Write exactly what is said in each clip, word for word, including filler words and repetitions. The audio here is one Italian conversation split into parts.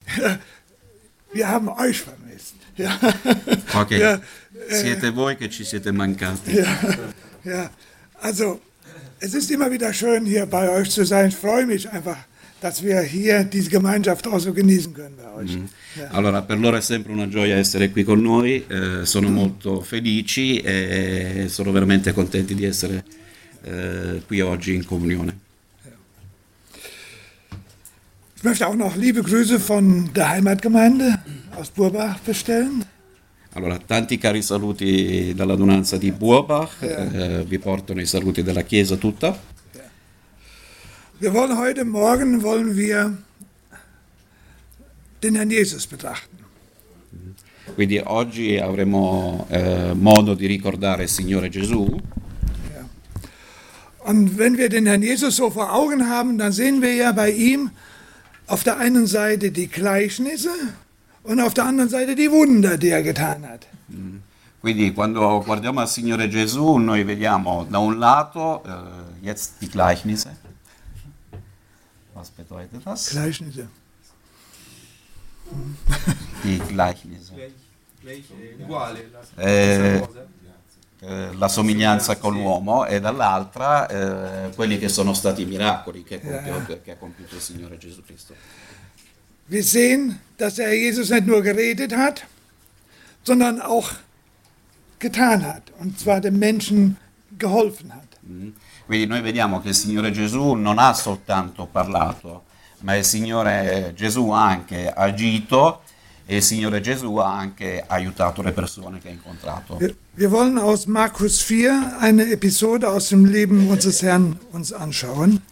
Wir haben euch vermisst. Ja. Ok, Ja, siete äh, voi che ci siete mancati. ja, ja, also es ist immer wieder schön, hier bei euch zu sein. Ich freue mich einfach, dass wir hier diese Gemeinschaft auch so genießen können bei euch. Mm. Ja. Allora, per loro è sempre una gioia essere qui con noi, eh, sono molto felici e sono veramente contenti di essere eh, qui oggi in comunione. Ich möchte auch noch liebe Grüße von der Heimatgemeinde aus Burbach bestellen. Allora, tanti cari saluti dall'adunanza di Burbach, Ja. eh, vi portano i saluti della Chiesa tutta. Wir wollen heute Morgen wollen wir den Herrn Jesus betrachten. Quindi oggi avremo eh, modo di ricordare il Signore Gesù. Ja. Und wenn wir den Herrn Jesus so vor Augen haben, dann sehen wir ja bei ihm auf der einen Seite die Gleichnisse und auf der anderen Seite die Wunder, die er getan hat. Quindi quando guardiamo al Signore Gesù noi vediamo da un lato eh, jetzt die Gleichnisse. Was bedeutet das? Gleichnisse. Die Gleichnisse. Uguale. Eh, eh, la somiglianza con l'uomo e dall'altra eh, quelli che sono stati i miracoli che, ha compiuto- che ha compiuto il Signore Gesù Cristo. Wir sehen, dass der Herr Jesus nicht nur geredet hat, sondern auch getan hat, und zwar den Menschen geholfen hat. Mm. Quindi noi vediamo che il Signore Gesù non ha soltanto parlato, ma il Signore Gesù ha anche agito e il Signore Gesù ha anche aiutato le persone che ha incontrato. Wir, wir wollen aus Markus vier eine Episode aus dem Leben unseres Herrn uns anschauen.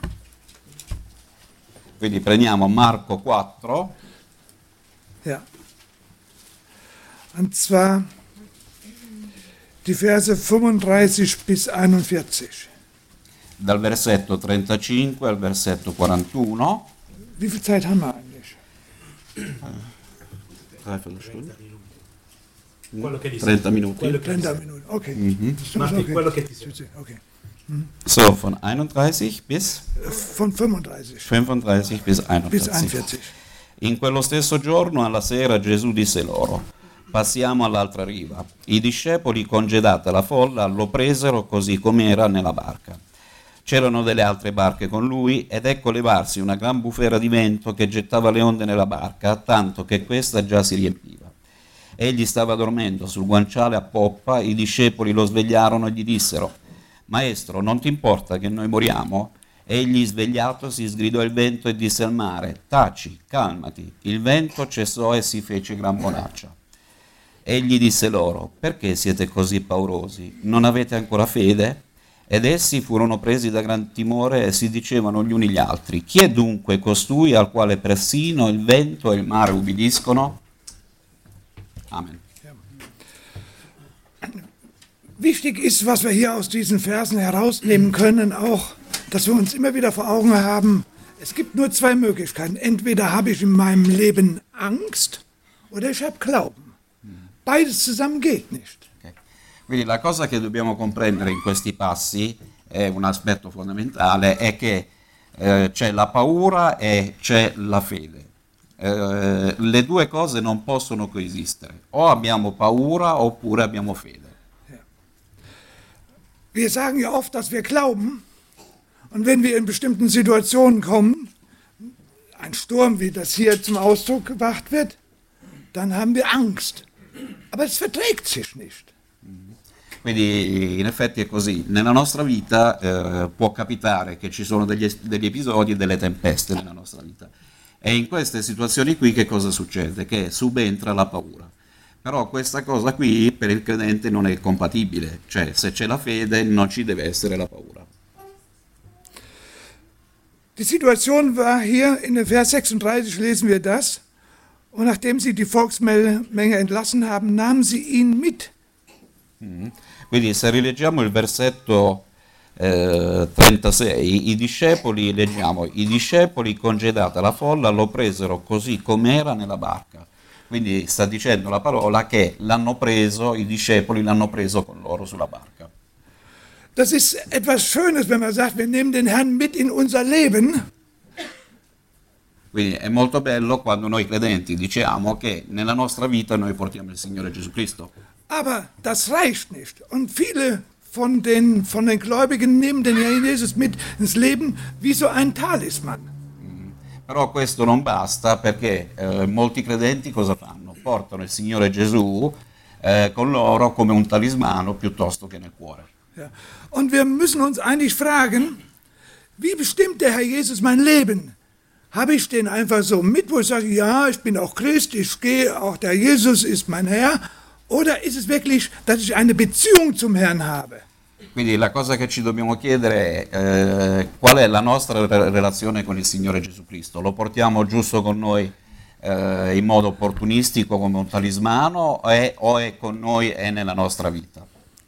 Quindi prendiamo Marco quattro, Ja. Und zwar die Verse fünfunddreißig bis einundvierzig. dal versetto trentacinque al versetto quarantuno. Wie viel Zeit haben wir eigentlich? Dreiviertel Stunde? Quello che dice. trenta minuti. Quello che trenta dice. Minuten, okay. Mhm. Das ist Martin, okay. quello che ti serve. Okay. So, von einunddreißig bis Von fünfunddreißig fünfunddreißig bis bis einundvierzig. einundvierzig. In quello stesso giorno, alla sera, Gesù disse loro: passiamo all'altra riva. I discepoli, congedata la folla, lo presero così com'era nella barca. C'erano delle altre barche con lui, ed ecco levarsi una gran bufera di vento che gettava le onde nella barca, tanto che questa già si riempiva. Egli stava dormendo sul guanciale a poppa, i discepoli lo svegliarono e gli dissero: Maestro, non ti importa che noi moriamo? Egli, svegliatosi, sgridò il vento e disse al mare: Taci, calmati. Il vento cessò e si fece gran bonaccia. Egli disse loro: Perché siete così paurosi? Non avete ancora fede? Ed essi furono presi da gran timore e si dicevano gli uni gli altri: Chi è dunque costui al quale persino il vento e il mare ubbidiscono? Amen. Wichtig ist, was wir hier aus diesen Versen herausnehmen können, auch, dass wir uns immer wieder vor Augen haben, es gibt nur zwei Möglichkeiten. Entweder habe ich in meinem Leben Angst oder ich habe Glauben. Beides zusammen geht nicht. Ok. Quindi la cosa che dobbiamo comprendere in questi passi, è un aspetto fondamentale, è che eh, c'è la paura e c'è la fede. Eh, le due cose non possono coesistere. O abbiamo paura oppure abbiamo fede. Wir sagen ja oft, dass wir glauben, und wenn wir in bestimmten Situationen kommen, ein Sturm, wie das hier zum Ausdruck gebracht wird, dann haben wir Angst. Aber es verträgt sich nicht. Quindi in effetti è così. Nella nostra vita eh, può capitare che ci sono degli, es- degli episodi e delle tempeste nella nostra vita. E in queste situazioni qui che cosa succede? Che subentra la paura. Però questa cosa qui per il credente non è compatibile, cioè se c'è la fede non ci deve essere la paura. Die Situation war hier in dem Vers sechsunddreißig, lesen wir das. Und nachdem sie die Volksmenge entlassen haben, nahmen sie ihn mit. Mhm. Quindi se rileggiamo il versetto eh, trentasei, i discepoli, leggiamo, i discepoli congedata la folla lo presero così com'era nella barca. Quindi sta dicendo la parola che l'hanno preso, i discepoli l'hanno preso con loro sulla barca. Das ist etwas Schönes, wenn man sagt, wir nehmen den Herrn mit in unser Leben. Quindi è molto bello quando noi credenti diciamo che nella nostra vita noi portiamo il Signore Gesù Cristo. Aber das reicht nicht. Und viele von den, von den Gläubigen nehmen den Herrn Jesus mit ins Leben wie so ein Talisman. Mm. Però questo non basta perché eh, molti credenti cosa fanno? Portano il Signore Gesù eh, con loro come un talismano piuttosto che nel cuore. Ja. Und wir müssen uns eigentlich fragen, wie bestimmt der Herr Jesus mein Leben? Habe ich den einfach so mit, wo ich sage, ja, ich bin auch Christ, ich gehe, auch der Jesus ist mein Herr? Oder ist es wirklich, dass ich eine Beziehung zum Herrn habe? Quindi la cosa che ci dobbiamo chiedere è eh, qual è la nostra re- relazione con il Signore Gesù Cristo? Lo portiamo giusto con noi eh, in modo opportunistico come un talismano è, o è con noi e nella nostra vita?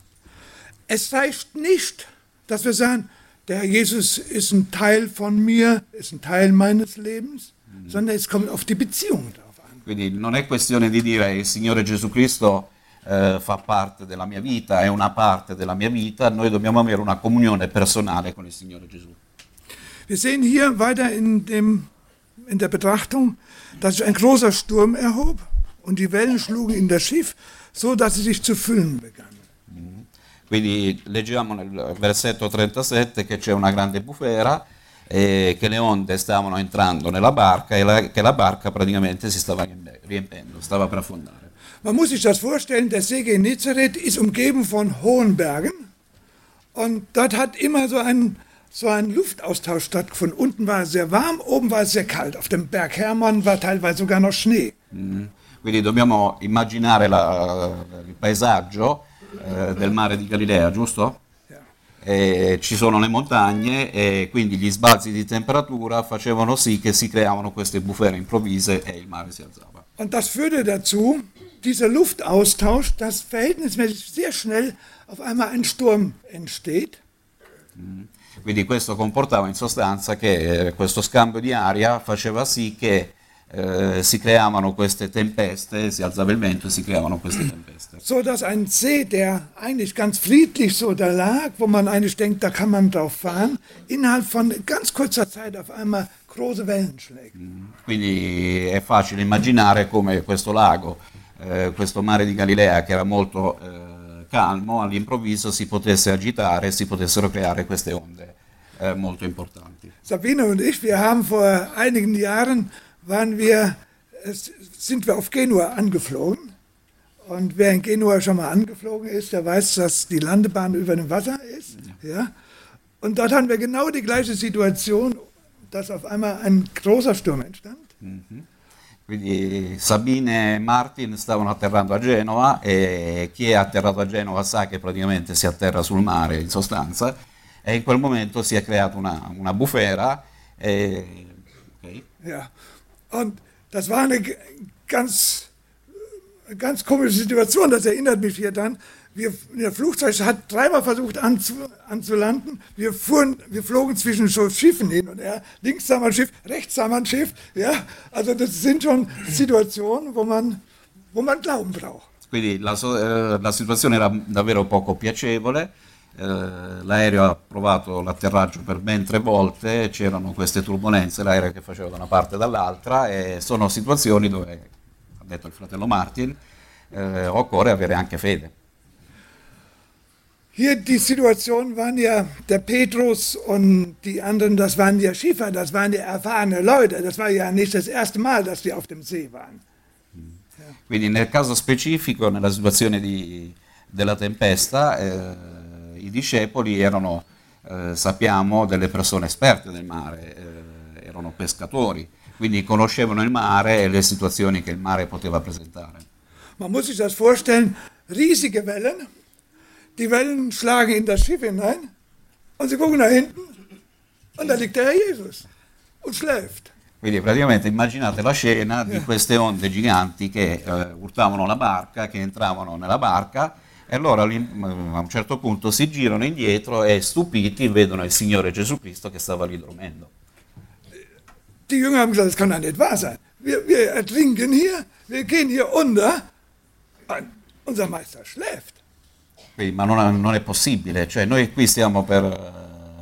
Es reicht nicht, dass wir sagen, der Herr Jesus ist ein Teil von mir, ist ein Teil meines Lebens, mhm. sondern es kommt auf die Beziehung drauf an. Quindi non è questione di dire il Signore Gesù Cristo eh, fa parte della mia vita, è una parte della mia vita, noi dobbiamo avere una comunione personale con il Signore Gesù. Wir sehen hier weiter in, dem, in der Betrachtung, dass sich ein großer Sturm erhob und die Wellen schlugen in das Schiff, so dass sie sich zu füllen begannen. Quindi leggiamo nel versetto trentasette che c'è una grande bufera e che le onde stavano entrando nella barca e la, che la barca praticamente si stava riempendo, stava per affondare. Man muss sich das vorstellen, der See Genezareth ist umgeben von hohen Bergen und dort hat immer so ein, so ein Luftaustausch stattgefunden. Unten war es sehr warm, oben war es sehr kalt. Auf dem Berg Hermon war teilweise sogar noch Schnee. Mm. Quindi dobbiamo immaginare la, il paesaggio eh, del mare di Galilea, giusto? Ja. E ci sono le montagne e quindi gli sbalzi di temperatura facevano sì che si creavano queste bufere improvvise e il mare si alzava. Und das führte dazu, dieser Luftaustausch, dass verhältnismäßig sehr schnell auf einmal ein Sturm entsteht. Mm. Quindi questo comportava in sostanza che eh, questo scambio di aria faceva sì che eh, si creavano queste tempeste, si alzava il vento e si creavano queste tempeste. So dass ein See, der eigentlich ganz friedlich so da lag, wo man eigentlich denkt, da kann man drauf fahren, innerhalb von ganz kurzer Zeit auf einmal große Wellen schlägt. Mm. Quindi è facile immaginare come questo lago, eh, questo mare di Galilea che era molto eh, calmo, all'improvviso si potesse agitare e si potessero creare queste onde eh, molto importanti. Sabine und ich, wir haben vor einigen Jahren, waren wir, äh, sind wir auf Genua angeflogen. Und wer in Genua schon mal angeflogen ist, der weiß, dass die Landebahn über dem Wasser ist. Ja. Ja? Und dort haben wir genau die gleiche Situation, dass auf einmal ein großer Sturm entstand. Mm-hmm. Quindi Sabine e Martin stavano atterrando a Genova e chi è atterrato a Genova sa che praticamente si atterra sul mare in sostanza e in quel momento si è creata una, una bufera e... Okay. Ja, und das war eine ganz, ganz komische Situation, das erinnert mich hier dann. Wir, der Flugzeug hat dreimal versucht anzu, anzulanden. Wir, fuhren, wir flogen zwischen so Schiffen hin und her. Links sah man ein Schiff, rechts sah man ein Schiff. Ja? Also das sind schon Situationen, wo man, wo man Glauben braucht. Quindi la, eh, la situazione era davvero poco piacevole. Eh, l'aereo ha provato l'atterraggio per ben tre volte, c'erano queste turbolenze, l'aereo che faceva da una parte e dall'altra e sono situazioni dove, ha detto il fratello Martin, eh, occorre avere anche fede. Hier die Situation waren ja der Petrus und die anderen, das waren ja Schiffer, das waren ja erfahrene Leute, das war ja nicht das erste Mal, dass wir auf dem See waren. Ja. Quindi nel caso specifico, nella situazione di, della tempesta, eh, i discepoli erano, eh, sappiamo, delle persone esperte del mare, eh, erano pescatori, quindi conoscevano il mare e le situazioni che il mare poteva presentare. Man muss sich das vorstellen, riesige Wellen, die Wellen schlagen in das Schiff hinein und sie gucken nach hinten und da liegt der Herr Jesus und schläft. Quindi praticamente immaginate la scena di queste onde giganti che eh, urtavano la barca, che entravano nella barca e allora a un certo punto si girano indietro e stupiti vedono il Signore Gesù Cristo che stava lì dormendo. Die Jünger haben gesagt, das kann doch nicht wahr sein. Wir, wir ertrinken hier, wir gehen hier unter und unser Meister schläft. Quindi, ma non, non è possibile, cioè noi qui stiamo per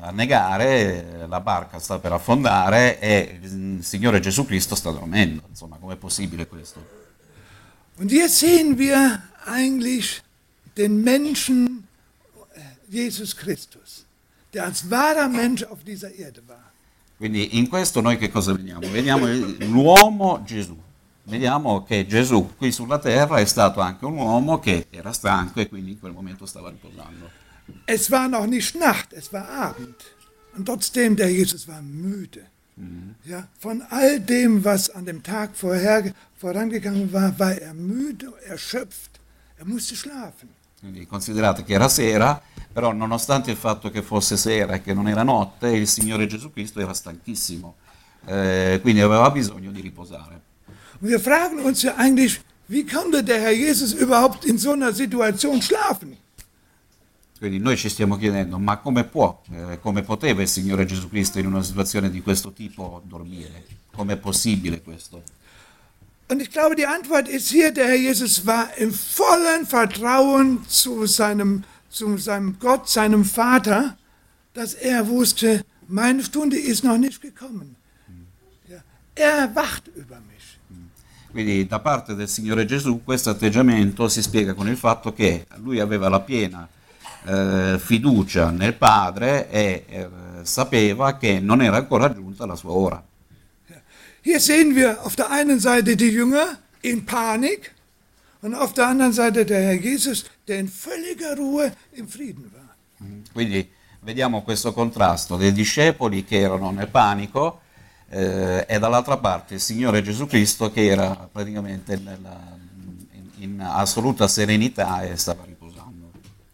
a negare, la barca sta per affondare e il Signore Gesù Cristo sta dormendo. Insomma, com'è possibile questo? Und hier sehen wir eigentlich den Menschen Jesus Christus, der als wahrer Mensch auf dieser Erde war. Quindi in questo noi che cosa vediamo? Vediamo l'uomo Gesù. Vediamo che Gesù qui sulla terra è stato anche un uomo che era stanco e quindi in quel momento stava riposando. Es war noch nicht Nacht, es war Abend. Und trotzdem, der Jesus war müde. Mhm. Ja, von all dem, was an dem Tag vorher, vorangegangen war, war er müde, erschöpft. Er musste schlafen. Quindi considerate che era sera, però nonostante il fatto che fosse sera e che non era notte, il Signore Gesù Cristo era stanchissimo, eh, quindi aveva bisogno di riposare. Und wir fragen uns ja eigentlich, wie konnte der Herr Jesus überhaupt in so einer Situation schlafen? Quindi noi ci stiamo chiedendo, ma come può, eh, come poteva il Signore Gesù Cristo in una situazione di questo tipo dormire? Com'è possibile questo? Und ich glaube, die Antwort ist hier, der Herr Jesus war im vollen Vertrauen zu seinem, zu seinem Gott, seinem Vater, dass er wusste, meine Stunde ist noch nicht gekommen. Ja, er wacht über mich. Quindi da parte del Signore Gesù questo atteggiamento si spiega con il fatto che lui aveva la piena eh, fiducia nel Padre e eh, sapeva che non era ancora giunta la sua ora. Hier sehen wir auf der einen Seite die Jünger in Panik und auf der anderen Seite der Herr Jesus, der in völliger Ruhe im Frieden war. Quindi vediamo questo contrasto dei discepoli che erano nel panico eh, e dall'altra parte il Signore Gesù Cristo che era praticamente nella, in, in assoluta serenità e stava riposando.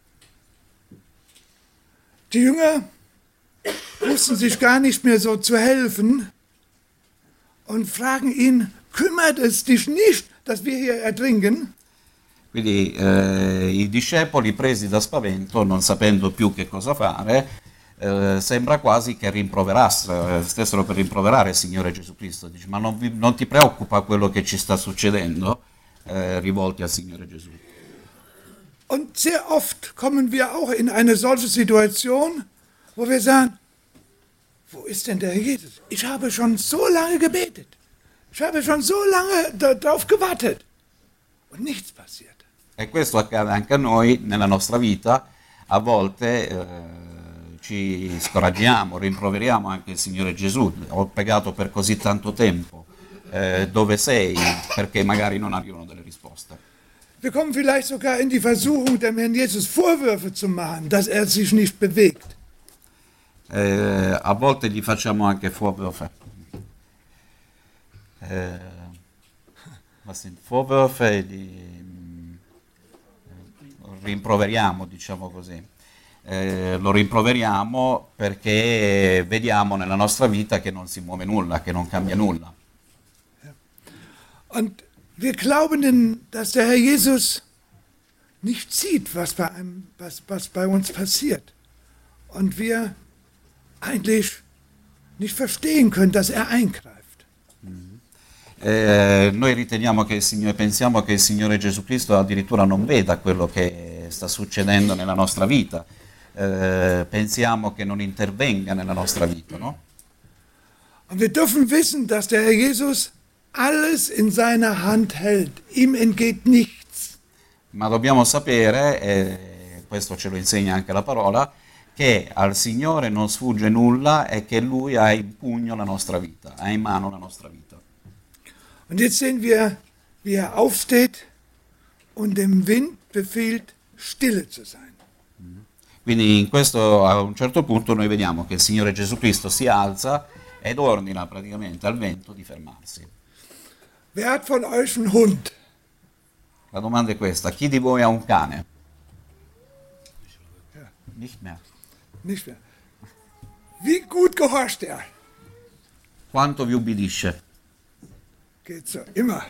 Die Jünger wussten sich gar nicht mehr so zu helfen und fragen ihn, kümmert es dich nicht, dass wir hier ertrinken? Quindi eh, i discepoli presi da spavento, non sapendo più che cosa fare, eh, sembra quasi che rimproverassero, stessero per rimproverare il Signore Gesù Cristo. Dice, ma non, vi, non ti preoccupa quello che ci sta succedendo? Eh, rivolti al Signore Gesù. Und sehr oft kommen wir auch in eine solche Situation, wo wir sagen, wo ist denn der Herr Jesus? Ich habe schon so lange gebetet. Ich habe schon so lange darauf gewartet. Und nichts passiert. E questo accade anche a noi nella nostra vita. A volte eh, ci scoraggiamo, rimproveriamo anche il Signore Gesù. Ho pregato per così tanto tempo. Eh, dove sei? Perché magari non arrivano delle risposte. Wir kommen vielleicht sogar in die Versuchung, dem Herrn Jesus Vorwürfe zu machen, dass er sich nicht bewegt. Eh, a volte gli facciamo anche Vorwürfe. Eh, was sind Vorwürfe? Li, rimproveriamo, diciamo così. Eh, lo rimproveriamo perché vediamo nella nostra vita che non si muove nulla, che non cambia nulla. Und wir glauben, dass der Herr Jesus nicht sieht, was bei, einem, was, was bei uns passiert. Und wir eigentlich nicht verstehen können, dass er eingreift. Eh, noi riteniamo che il Signore, pensiamo che il Signore Gesù Cristo addirittura non veda quello che sta succedendo nella nostra vita. Eh, pensiamo che non intervenga nella nostra vita, no? Und wir dürfen wissen, dass der Herr Jesus alles in seiner Hand hält. Ihm entgeht nichts. Ma dobbiamo sapere, e questo ce lo insegna anche la parola, che al Signore non sfugge nulla e che Lui ha in pugno la nostra vita, ha in mano la nostra vita. Und jetzt sehen wir, wie er aufsteht und dem Wind befiehlt, stille zu sein. Quindi in questo, a un certo punto noi vediamo che il Signore Gesù Cristo si alza ed ordina praticamente al vento di fermarsi. Wer hat von euch einen Hund? La domanda è questa, chi di voi ha un cane? Ja. Nicht mehr. Nicht mehr. Wie gut gehorcht er? Quanto vi ubbidisce? Geht so, immer.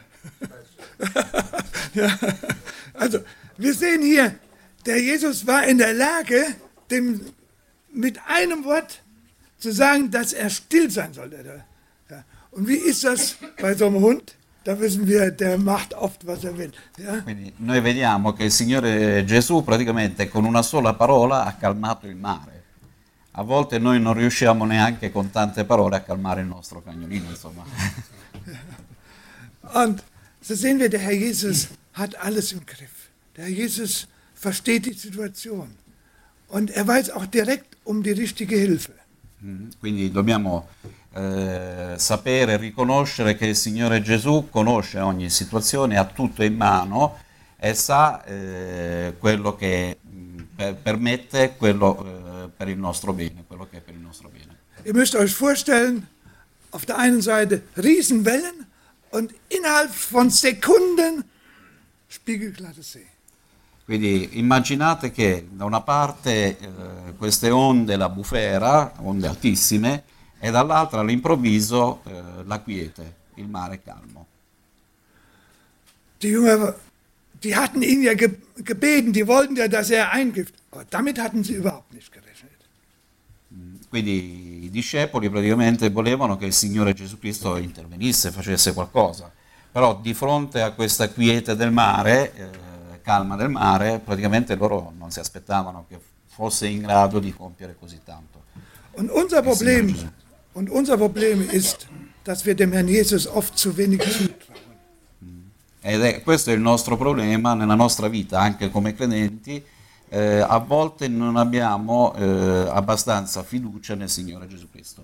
Ja. Also, wir sehen hier, der Jesus war in der Lage, dem mit einem Wort zu sagen, dass er still sein sollte. Ja. Und wie ist das bei so einem Hund? Da wissen wir, der macht oft, was er will. Ja? Quindi noi vediamo che il Signore Gesù praticamente con una sola parola ha calmato il mare. A volte noi non riusciamo neanche con tante parole a calmare il nostro cagnolino, insomma. Und so sehen wir, der Herr Jesus hat alles im Griff. Der Herr Jesus versteht die Situation. Und er weiß auch direkt um die richtige Hilfe. Quindi dobbiamo eh, sapere, riconoscere che il Signore Gesù conosce ogni situazione, ha tutto in mano e sa eh, quello che mh, per, permette quello eh, per il nostro bene, quello che è per il nostro bene. Ihr müsst euch vorstellen, auf der einen Seite Riesenwellen und innerhalb von Sekunden spiegelglatte See. Quindi immaginate che da una parte eh, queste onde, la bufera, onde altissime, e dall'altra all'improvviso eh, la quiete, il mare calmo. Die Jünger, die hatten ihn ja ge gebeten, die wollten ja, dass er eingibt. Aber damit hatten sie überhaupt nicht gerechnet. Quindi i discepoli praticamente volevano che il Signore Gesù Cristo intervenisse, facesse qualcosa, però di fronte a questa quiete del mare, eh, calma del mare, praticamente loro non si aspettavano che fosse in grado di compiere così tanto. Und unser Problem, und unser Problem ist, dass wir dem Herrn Jesus oft zu wenig zutrauen. Ed è questo è il nostro problema nella nostra vita, anche come credenti, eh, a volte non abbiamo eh, abbastanza fiducia nel Signore Gesù Cristo.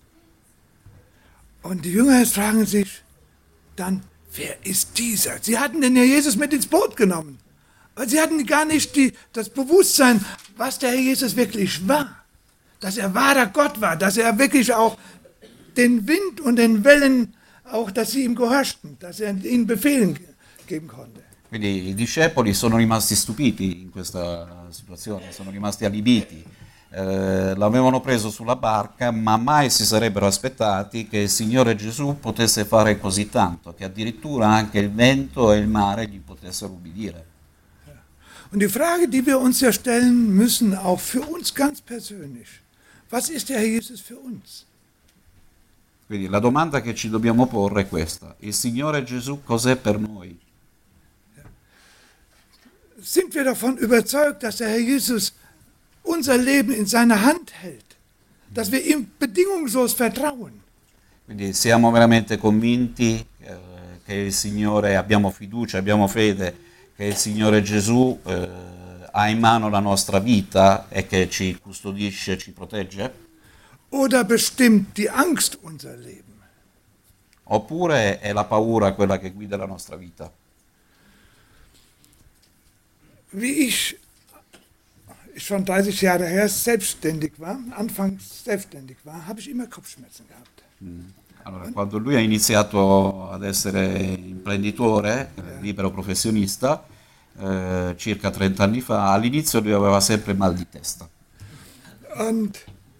Und die Jünger fragen sich dann, wer ist dieser? Sie hatten den Herr Jesus mit ins Boot genommen. Aber sie hatten gar nicht die, das Bewusstsein, was der Herr Jesus wirklich war. Dass er wahrer Gott war, dass er wirklich auch den Wind und den Wellen, auch dass sie ihm gehorchten, dass er ihnen Befehlen geben konnte. Quindi i discepoli sono rimasti stupiti in questa situazione, sono rimasti allibiti. Eh, l'avevano preso sulla barca, ma mai si sarebbero aspettati che il Signore Gesù potesse fare così tanto, che addirittura anche il vento e il mare gli potessero ubbidire. Und die Frage, die wir uns ja stellen müssen, auch für uns ganz persönlich, was ist der Herr Jesus für uns? Quindi la domanda che ci dobbiamo porre è questa: il Signore Gesù cos'è per noi? Sind wir davon überzeugt, dass der Herr Jesus unser Leben in seiner Hand hält, dass wir ihm bedingungslos vertrauen? Quindi siamo veramente convinti eh, che il Signore, abbiamo fiducia, abbiamo fede che il Signore Gesù eh, ha in mano la nostra vita e che ci custodisce, ci protegge? Oder bestimmt die Angst unser Leben? Oppure è la paura quella che guida la nostra vita? Wie ich schon dreißig Jahre her selbstständig war, anfangs selbstständig war, habe ich immer Kopfschmerzen gehabt. Mm. Allora, quando lui ha iniziato ad essere imprenditore, eh, libero professionista, eh, circa trenta anni fa, all'inizio lui aveva sempre mal di testa. Und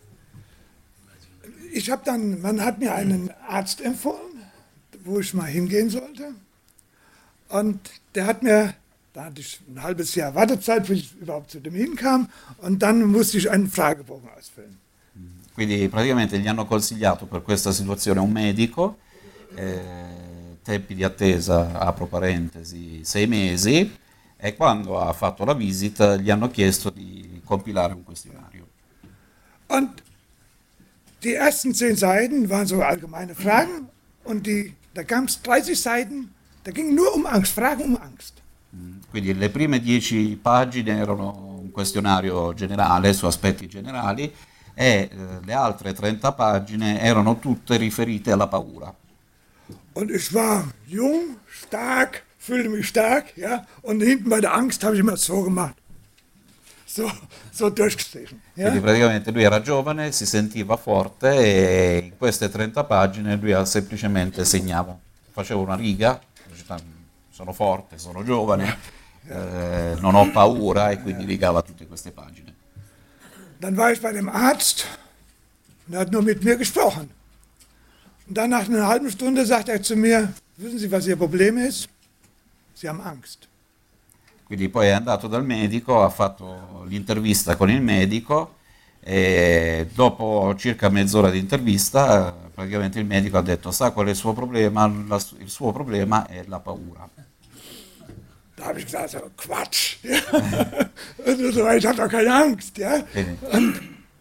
ich habe dann, man hat mir einen Arzt empfohlen, wo ich mal hingehen sollte. Und der hat mir, da hatte ich ein halbes Jahr Wartezeit, bis ich überhaupt zu dem hinkam. Und dann musste ich einen Fragebogen ausfüllen. Quindi praticamente gli hanno consigliato per questa situazione un medico, eh, tempi di attesa, apro parentesi, sei mesi, e quando ha fatto la visita gli hanno chiesto di compilare un questionario. Und die ersten zehn Seiten waren so allgemeine Fragen und die, da gab es dreißig Seiten, da ging nur um Angst, Fragen um Angst. Quindi le prime dieci pagine erano un questionario generale su aspetti generali, e eh, le altre trenta pagine erano tutte riferite alla paura. Und ich war jung, stark, fühlte mich stark, ja, und hinten bei der Angst habe ich immer so gemacht. So, so durchgestrichen. Ja? Quindi praticamente lui era giovane, si sentiva forte e in queste trenta pagine lui semplicemente segnava, faceva una riga, sono forte, sono giovane, eh, non ho paura, e quindi rigava tutte queste pagine. Dann war ich bei dem Arzt und er hat nur mit mir gesprochen. Und dann nach einer halben Stunde sagt er zu mir, wissen Sie, was Ihr Problem ist? Sie haben Angst. Quindi poi è andato dal medico, ha fatto l'intervista con il medico e dopo circa mezz'ora di intervista praticamente il medico ha detto: sa qual è il suo problema? La, il suo problema è la paura. Da habe ich gesagt, so, Quatsch. Ja. Ich habe doch keine Angst. Ja. Und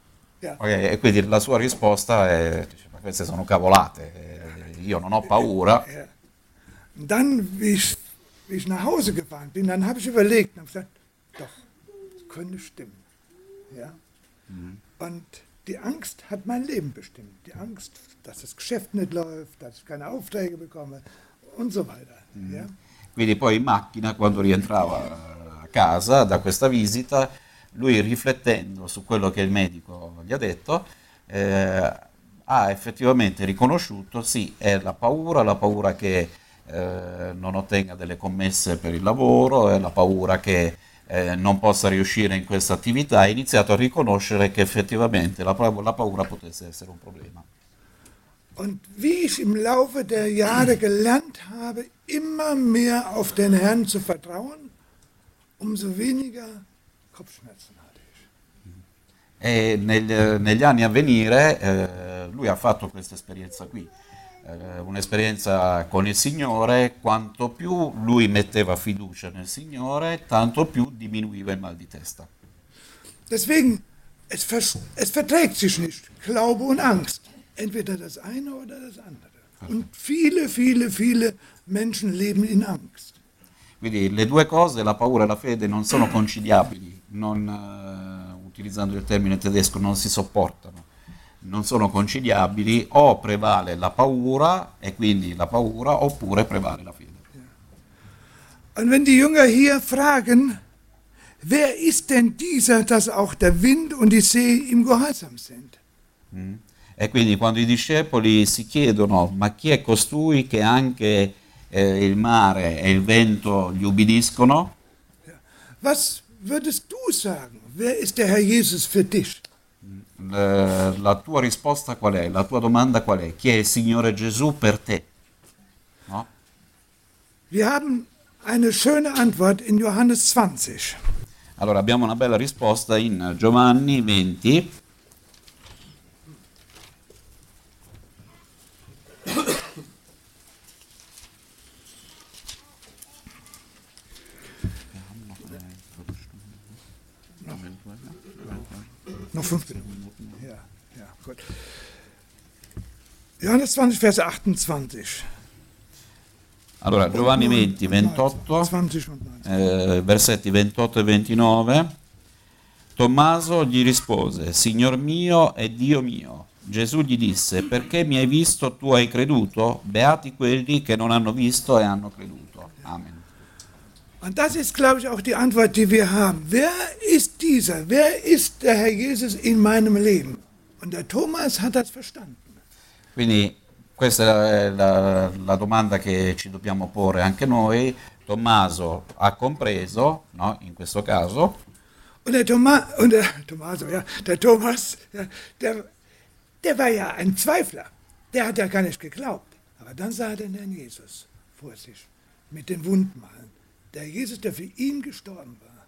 Ja. Ok, e quindi la sua risposta è, dice, ma queste sono cavolate, eh, io non ho paura. Ja. Und dann, wie ich, wie ich nach Hause gefahren bin, dann habe ich überlegt und habe gesagt, doch, das könnte stimmen. Ja? Und die Angst hat mein Leben bestimmt. Die Angst, dass das Geschäft nicht läuft, dass ich keine Aufträge bekomme und so weiter. Ja? Quindi poi in macchina, quando rientrava a casa da questa visita, lui riflettendo su quello che il medico gli ha detto, eh, ha effettivamente riconosciuto, sì, è la paura, la paura che eh, non ottenga delle commesse per il lavoro, è la paura che eh, non possa riuscire in questa attività, ha iniziato a riconoscere che effettivamente la, pa- la paura potesse essere un problema. Und wie ich im Laufe der Jahre gelernt habe, immer mehr auf den Herrn zu vertrauen, umso weniger Kopfschmerzen hatte ich. E nel- negli anni a venire eh, lui ha fatto questa esperienza qui, eh, un'esperienza con il Signore. Quanto più lui metteva fiducia nel Signore, tanto più diminuiva il mal di testa. Deswegen, es, vers es verträgt sich nicht, Glaube und Angst. Entweder das eine oder das andere. Und viele, viele, viele Menschen leben in Angst. Quindi le due cose, la paura e la fede, non sono conciliabili, non, eh, utilizzando il termine tedesco, non si sopportano, non sono conciliabili, o prevale la paura, e quindi la paura, oppure prevale la fede. Und wenn die Jünger hier fragen, wer ist denn dieser, dass auch der Wind und die See ihm gehorsam sind? Mm. E quindi quando i discepoli si chiedono, ma chi è costui che anche eh, il mare e il vento gli ubbidiscono? Was würdest du sagen? Wer ist der Herr Jesus für dich? Eh, la tua risposta qual è? La tua domanda qual è? Chi è il Signore Gesù per te? No? Wir haben eine schöne Antwort in Johannes zwanzig. Allora abbiamo una bella risposta in Giovanni venti. Noch fünf Minuten. Ja, ja, gut. Johannes zwanzig, Vers achtundzwanzig. Allora, Giovanni venti, ventotto, zwanzig und neunzehn. eh, versetti ventotto e ventinove. Tommaso gli rispose, Signor mio e Dio mio. Gesù gli disse, perché mi hai visto, tu hai creduto? Beati quelli che non hanno visto e hanno creduto. Amen. Und das ist, glaube ich, auch die Antwort, die wir haben. Wer ist dieser? Wer ist der Herr Jesus in meinem Leben? Und der Thomas hat das verstanden. Quindi questa è la, la domanda che ci dobbiamo porre anche noi. Tommaso ha compreso, no, in questo caso, Und der Thomas, und der, Tommaso, ja, der Thomas, ja, der, der war ja ein Zweifler. Der hat ja gar nicht geglaubt. Aber dann sah er den Herrn Jesus vor sich mit den Wundmalen. Der Jesus, der für ihn gestorben war.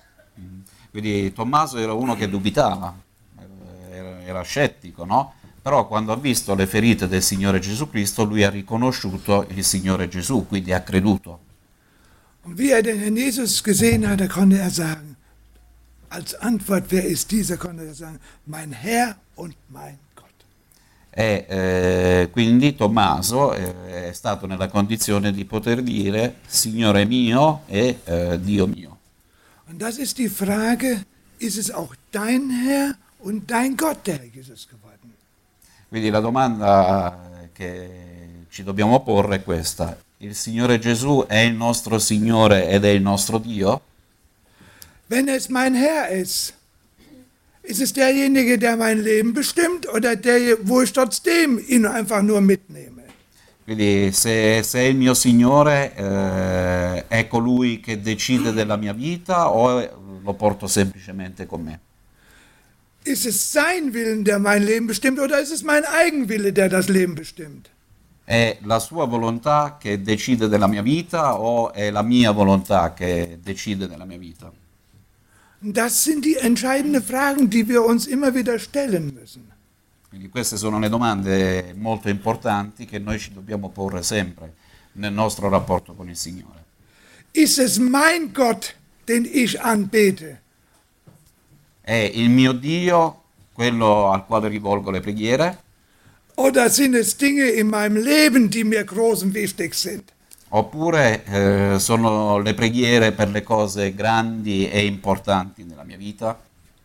quindi Tommaso era uno che dubitava, era, era scettico, no? Però quando ha visto le ferite del Signore Gesù Cristo, lui ha riconosciuto il Signore Gesù, quindi ha creduto. Und wie er den Herrn Jesus gesehen hat, da konnte er sagen, als Antwort, wer ist dieser, konnte er sagen, mein Herr und mein Gott. E eh, quindi Tommaso eh, è stato nella condizione di poter dire Signore mio e eh, Dio mio. Und das ist die Frage, ist es auch dein Herr und dein Gott, der Herr Jesus geworden? Quindi la domanda che ci dobbiamo porre è questa: il Signore Gesù è il nostro Signore ed è il nostro Dio? Wenn es mein Herr ist, ist es derjenige, der mein Leben bestimmt oder der, wo ich trotzdem ihn einfach nur mitnehme? Quindi se, se è il mio Signore, eh, è colui che decide della mia vita o lo porto semplicemente con me? Ist es sein Willen, der mein Leben bestimmt oder ist es mein Eigenwille, der das Leben bestimmt? È la sua volontà che decide della mia vita o è la mia volontà che decide della mia vita? Das sind die entscheidenden Fragen, die wir uns immer wieder stellen müssen. Quindi queste sono le domande molto importanti che noi ci dobbiamo porre sempre nel nostro rapporto con il Signore. Ist es mein Gott, den ich anbete? È il mio Dio quello al quale rivolgo le preghiere? Oder sind es Dinge in meinem Leben, die mir groß und wichtig sind? Oppure eh, sono le preghiere per le cose grandi e importanti nella mia vita,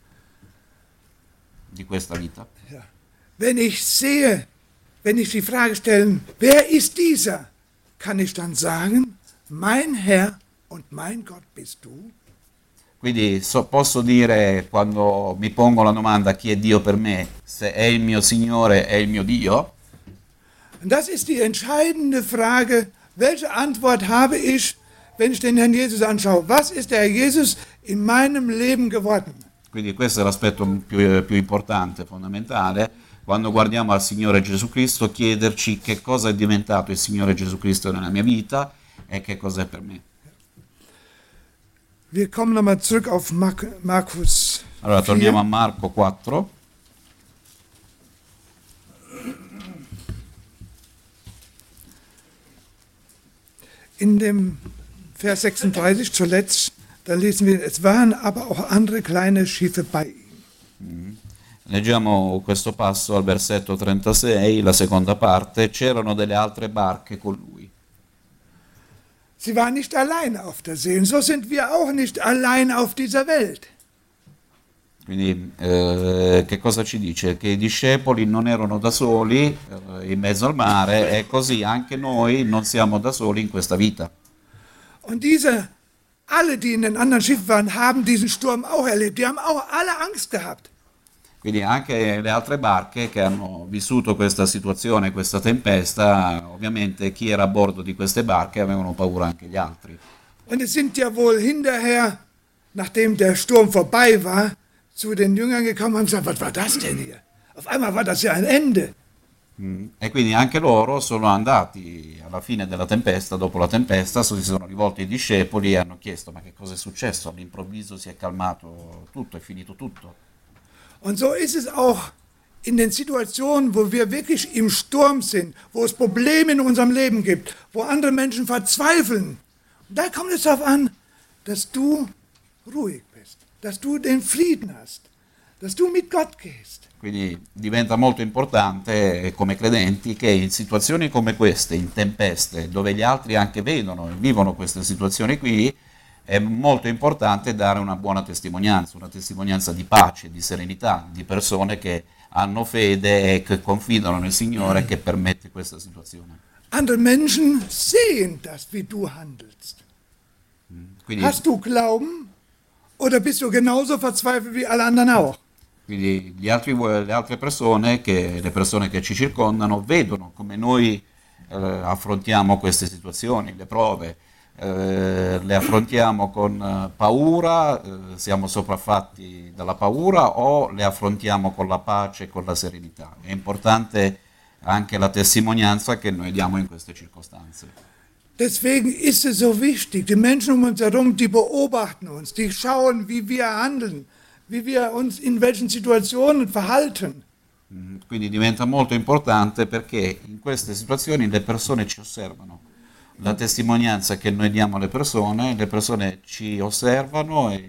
di questa vita? Ja. Wenn ich sehe, wenn ich die Frage stelle, wer ist dieser, kann ich dann sagen, mein Herr und mein Gott bist du? Quindi so, posso dire, quando mi pongo la domanda chi è Dio per me, se è il mio Signore, è il mio Dio? Und das ist die entscheidende Frage, welche Antwort habe ich, wenn ich den Herrn Jesus anschaue? Was ist der Herr Jesus in meinem Leben geworden? Quindi questo è l'aspetto più, più importante, fondamentale, quando guardiamo al Signore Gesù Cristo, chiederci che cosa è diventato il Signore Gesù Cristo nella mia vita e che cos'è per me. Wir kommen nochmal zurück auf Markus. Allora torniamo a Marco quattro. In dem Vers sechsunddreißig zuletzt, da lesen wir, es waren aber auch andere kleine Schiffe bei ihm. Leggiamo questo passo al versetto trentasei, la seconda parte, c'erano delle altre barche con lui. Sie waren nicht allein auf der See und so sind wir auch nicht allein auf dieser Welt. Quindi eh, che cosa ci dice? Che i discepoli non erano da soli eh, in mezzo al mare e così anche noi non siamo da soli in questa vita. Und diese, alle, die in den anderen Schiffen waren, haben diesen Sturm auch erlebt. Die haben auch alle Angst gehabt. Quindi anche le altre barche che hanno vissuto questa situazione, questa tempesta, ovviamente chi era a bordo di queste barche avevano paura anche gli altri. Und es sind ja wohl hinterher, nachdem der Sturm vorbei war, zu den Jüngern gekommen und haben gesagt, was war das denn hier? Auf einmal war das ja ein Ende. Mm. E quindi anche loro sono andati alla fine della tempesta, dopo la tempesta, si sono rivolti ai discepoli e hanno chiesto ma che cosa è successo? All'improvviso si è calmato tutto, è finito tutto. Und so ist es auch in den Situationen, wo wir wirklich im Sturm sind, wo es Probleme in unserem Leben gibt, wo andere Menschen verzweifeln. Und da kommt es darauf an, dass du ruhig bist, dass du den Frieden hast, dass du mit Gott gehst. Quindi diventa molto importante come credenti che in situazioni come queste, in tempeste, dove gli altri anche vedono e vivono queste situazioni qui, è molto importante dare una buona testimonianza, una testimonianza di pace, di serenità, di persone che hanno fede e che confidano nel Signore che permette questa situazione. Andere Menschen sehen das, wie du handelst. Quindi, Hast du Glauben oder bist du genauso verzweifelt wie alle anderen auch? quindi gli altri, le altre persone, che, le persone che ci circondano, vedono come noi eh, affrontiamo queste situazioni, le prove. Eh, le affrontiamo con eh, paura, eh, siamo sopraffatti dalla paura o le affrontiamo con la pace e con la serenità. È importante anche la testimonianza che noi diamo in queste circostanze. Deswegen ist es so wichtig, die Menschen um uns herum, die beobachten uns, die schauen, wie wir handeln, wie wir uns in welchen Situationen verhalten. Mm, quindi diventa molto importante perché in queste situazioni le persone ci osservano. La testimonianza che noi diamo alle persone, le persone ci osservano e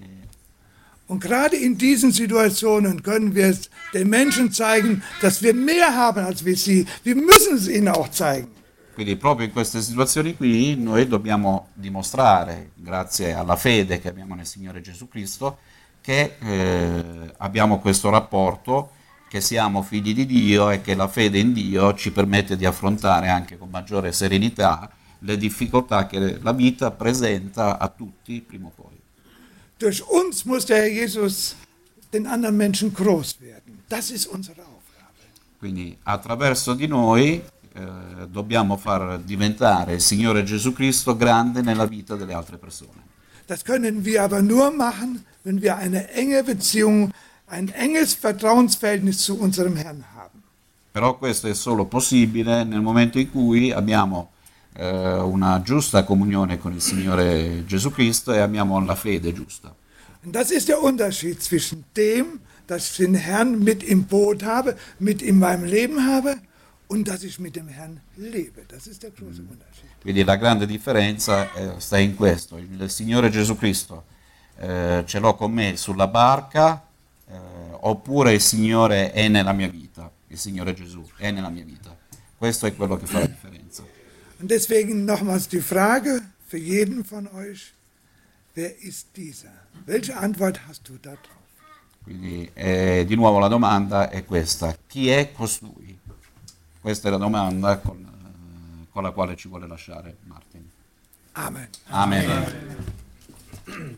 Und gerade in diesen Situationen können wir den Menschen zeigen, dass wir mehr haben als wir sie. Wir müssen es ihnen auch zeigen. quindi proprio in queste situazioni qui noi dobbiamo dimostrare, grazie alla fede che abbiamo nel Signore Gesù Cristo, che eh, abbiamo questo rapporto, che siamo figli di Dio e che la fede in Dio ci permette di affrontare anche con maggiore serenità le difficoltà che la vita presenta a tutti prima o poi. Durch uns muss der Herr Jesus den anderen Menschen groß werden. Das ist unsere Aufgabe. Quindi attraverso di noi eh, dobbiamo far diventare il Signore Gesù Cristo grande nella vita delle altre persone. Das können wir aber nur machen, wenn wir eine enge Beziehung, ein enges Vertrauensverhältnis zu unserem Herrn haben. Però questo è solo possibile nel momento in cui abbiamo eh, una giusta comunione con il Signore Gesù Cristo e abbiamo la fede giusta. Und das ist der Unterschied zwischen dem, dass ich den Herrn mit im Boot habe, mit in meinem Leben habe und dass ich mit dem Herrn lebe. Das ist der große Unterschied. Quindi la grande differenza eh, sta in questo. Il Signore Gesù Cristo eh, ce l'ho con me sulla barca eh, oppure il Signore è nella mia vita, il Signore Gesù è nella mia vita. Questo è quello che fa la differenza. Und deswegen nochmals die Frage für jeden von euch, wer ist dieser? Welche Antwort hast du darauf? Quindi eh, di nuovo la domanda è questa: chi è costui? Questa è la domanda con, eh, con la quale ci vuole lasciare Martin. Amen. Amen. Amen.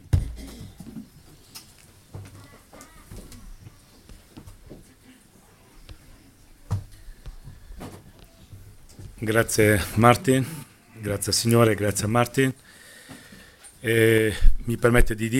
Grazie Martin, grazie Signore, grazie a Martin. E mi permette di dire